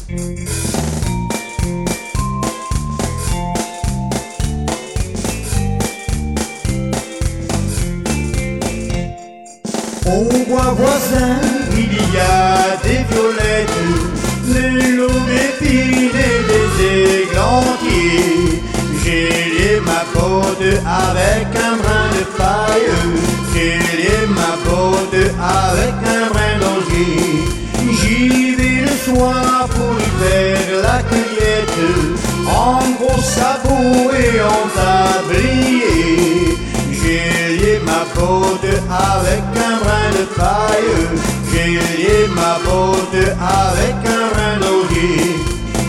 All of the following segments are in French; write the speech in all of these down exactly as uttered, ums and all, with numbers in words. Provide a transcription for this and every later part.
Au bois voisin, il y a des violettes, des l'aubépine et des églantiers. J'ai lié ma botte avec un brin de paille, j'ai lié ma botte avec un brin d'osier. J'y vais le soir pour y faire la cueillette, en gros sabots et en tablier. J'ai lié ma botte avec un brin de paille, j'ai lié ma botte avec un brin d'osier.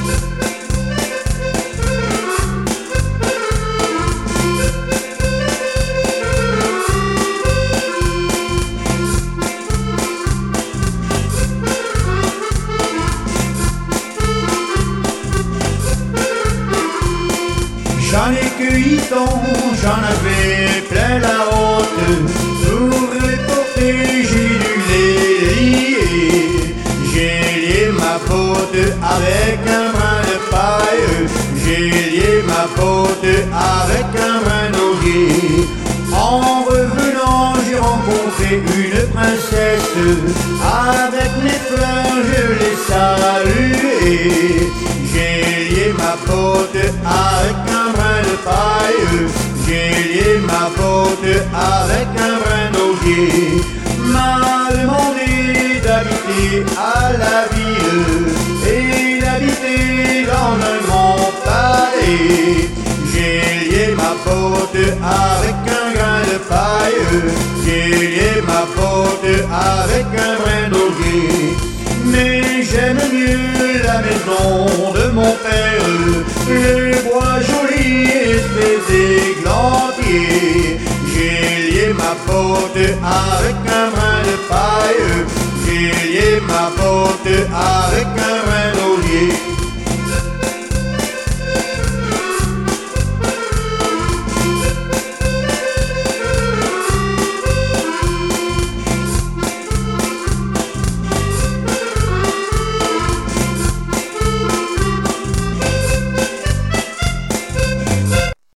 J'en ai cueilli tant, j'en avais plein la haute. Pour les porter, j'ai dû les lier. J'ai lié ma botte avec un brin de paille, j'ai lié ma botte avec un brin d'osier. En revenant, j'ai rencontré une princesse, avec mes fleurs je l'ai saluée. J'ai lié ma botte avec un brin de paille, j'ai lié ma botte avec un brin d'osier. M'a demandé d'habiter à la ville et d'habiter dans un grand palais. J'ai lié ma botte avec un grain de paille, j'ai lié ma botte avec un brin d'osier. Mais j'aime mieux la maison de mon père, le bois joli et ses églantiers. J'ai lié ma botte avec un brin de paille, j'ai lié ma botte avec un brin